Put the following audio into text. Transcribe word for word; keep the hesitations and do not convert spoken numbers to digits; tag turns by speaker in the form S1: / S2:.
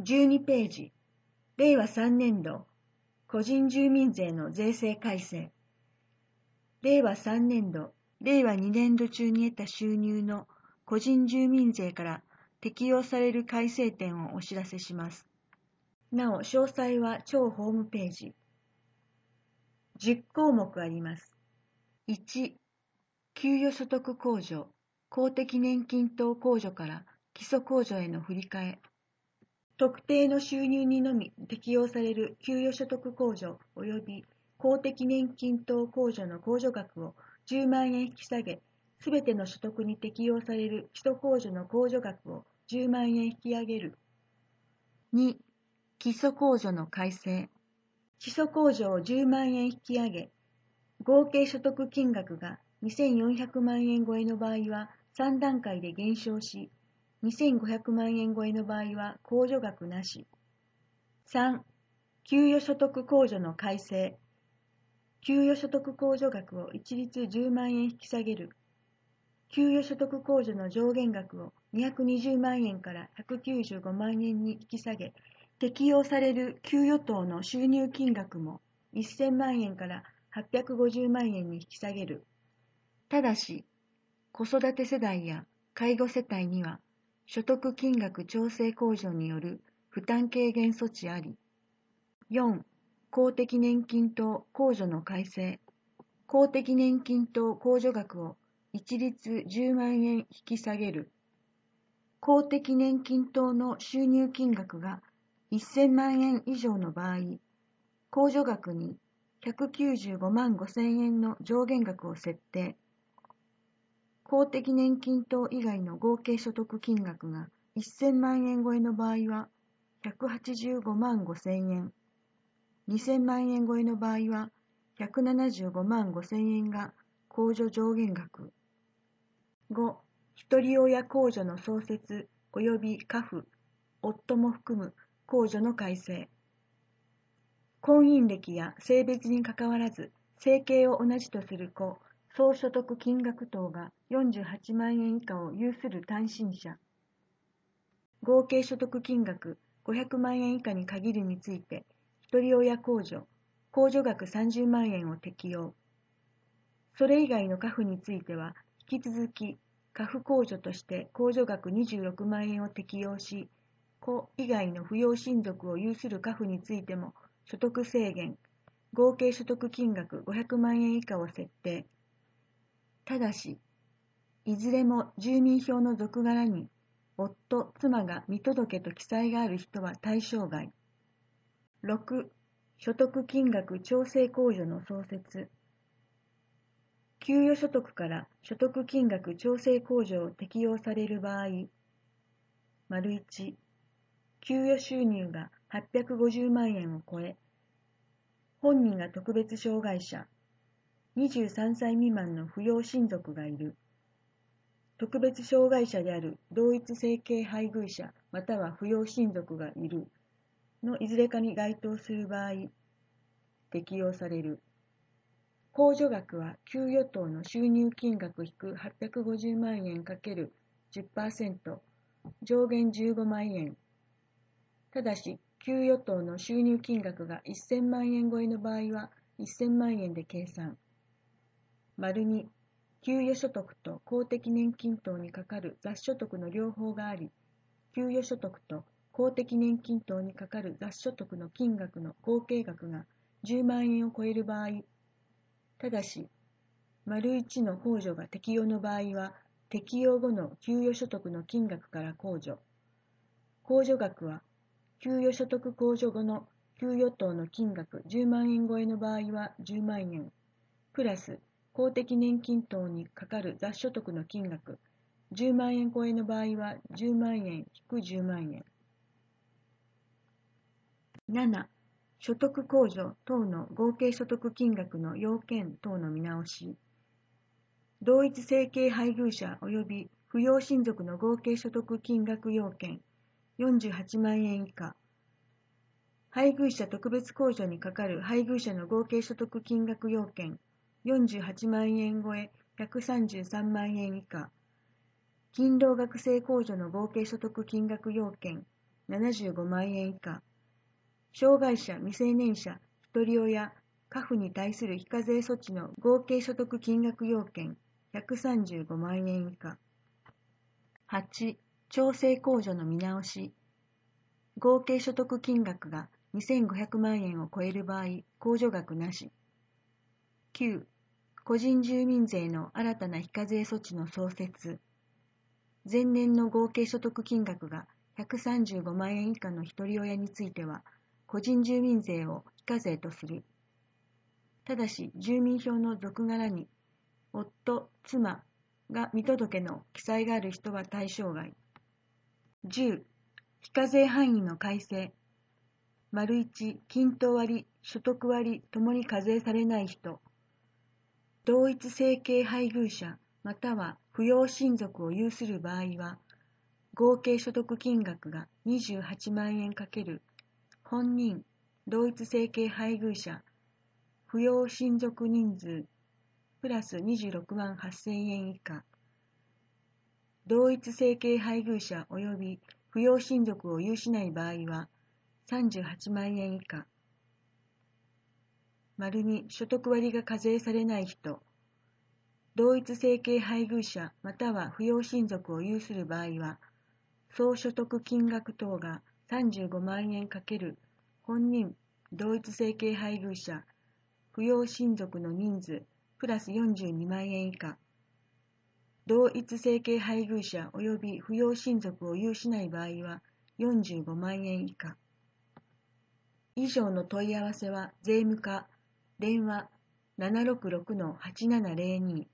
S1: じゅうにページ、れいわさんねんど、個人住民税の税制改正。れいわさんねんど、れいわにねんど中に得た収入の個人住民税から適用される改正点をお知らせします。なお、詳細は超ホームページ。じゅっこうもくあります。いち、給与所得控除、公的年金等控除から基礎控除への振り替え。特定の収入にのみ適用される給与所得控除及び公的年金等控除の控除額をじゅうまんえん引き下げ、すべての所得に適用される基礎控除の控除額をじゅうまんえん引き上げる。に、基礎控除の改正。基礎控除をじゅうまんえん引き上げ、合計所得金額がにせんよんひゃくまんえん超えの場合はさんだんかいで減少し、にせんごひゃくまんえん超えの場合は控除額なし。さん、給与所得控除の改正。給与所得控除額を一律じゅうまんえん引き下げる。給与所得控除の上限額をにひゃくにじゅうまんえんからひゃくきゅうじゅうごまんえんに引き下げ、適用される給与等の収入金額もせんまんえんからはっぴゃくごじゅうまんえんに引き下げる。ただし、子育て世代や介護世帯には所得金額調整控除による負担軽減措置あり。よん、公的年金等控除の改正。公的年金等控除額を一律じゅうまんえん引き下げる。公的年金等の収入金額がせんまんえん以上の場合、控除額にひゃくきゅうじゅうごまんごせんえんの上限額を設定。公的年金等以外の合計所得金額がせんまんえん超えの場合はひゃくはちじゅうごまんごせんえん、にせんまんえん超えの場合はひゃくななじゅうごまんごせんえんが控除上限額。ご、ひとり親控除の創設及び家父、夫も含む控除の改正。婚姻歴や性別にかかわらず生計を同じとする子、総所得金額等がよんじゅうはちまんえん以下を有する単身者。合計所得金額ごひゃくまんえん以下に限るについて、ひとり親控除、控除額さんじゅうまんえんを適用。それ以外の家父については、引き続き家父控除として控除額にじゅうろくまんえんを適用し、子以外の扶養親族を有する家父についても所得制限、合計所得金額ごひゃくまんえん以下を設定。ただし、いずれも住民票の続柄に夫、妻が見届けと記載がある人は対象外。ろく、所得金額調整控除の創設。給与所得から所得金額調整控除を適用される場合、丸いち、給与収入がはっぴゃくごじゅうまんえんを超え、本人が特別障害者、にじゅうさんさい未満の扶養親族がいる、特別障害者である同一生計配偶者または扶養親族がいるのいずれかに該当する場合、適用される。控除額は給与等の収入金額引くはっぴゃくごじゅうまんえん ×じゅっパーセント、上限じゅうごまんえん。ただし、給与等の収入金額がせんまんえん超えの場合はせんまんえんで計算。丸に、給与所得と公的年金等にかかる雑所得の両方があり、給与所得と公的年金等にかかる雑所得の金額の合計額がじゅうまんえんを超える場合、ただし、丸いちの控除が適用の場合は、適用後の給与所得の金額から控除。控除額は、給与所得控除後の給与等の金額じゅうまんえん超えの場合はじゅうまんえん、プラス公的年金等にかかる雑所得の金額じゅうまんえん超えの場合はじゅうまんえん引くじゅうまんえん。なな、所得控除等の合計所得金額の要件等の見直し。同一生計配偶者及び扶養親族の合計所得金額要件よんじゅうはちまんえん以下。配偶者特別控除にかかる配偶者の合計所得金額要件よんじゅうはちまんえん超えひゃくさんじゅうさんまんえん以下。勤労学生控除の合計所得金額要件ななじゅうごまんえん以下、障害者、未成年者、ひとり親、家父に対する非課税措置の合計所得金額要件ひゃくさんじゅうごまんえん以下。はち、調整控除の見直し。合計所得金額がにせんごひゃくまんえんを超える場合、控除額なし。きゅう、個人住民税の新たな非課税措置の創設。前年の合計所得金額がひゃくさんじゅうごまんえん以下のひとり親については、個人住民税を非課税とする。ただし、住民票の続柄に、夫、妻が見届けの記載がある人は対象外。じゅう、非課税範囲の改正。丸いち、均等割、所得割ともに課税されない人。同一生計配偶者または扶養親族を有する場合は、合計所得金額がにじゅうはちまんえん×本人、同一生計配偶者、扶養親族人数、プラスにじゅうろくまんはっせんえん以下。同一生計配偶者及び扶養親族を有しない場合は、さんじゅうはちまんえん以下。丸に、所得割が課税されない人。同一生計配偶者または扶養親族を有する場合は、総所得金額等がさんじゅうごまんえん×本人、同一生計配偶者、扶養親族の人数、プラスよんじゅうにまんえん以下。同一生計配偶者及び扶養親族を有しない場合はよんじゅうごまんえん以下。以上の問い合わせは税務課、電話 ななろくろくのはちななぜろに